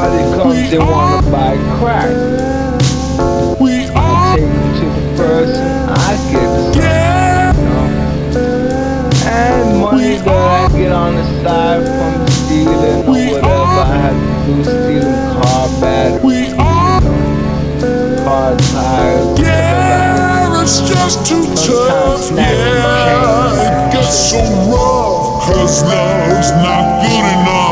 because they wanna buy crack. I take them to the person, I get some, you know. And money that I get on the side from stealing or whatever I have to do, stealing car batteries, car tires, whatever I have It's to just too do. Sometimes tough, snatching yeah. chains It and gets so shit. rough, cause love's not good enough.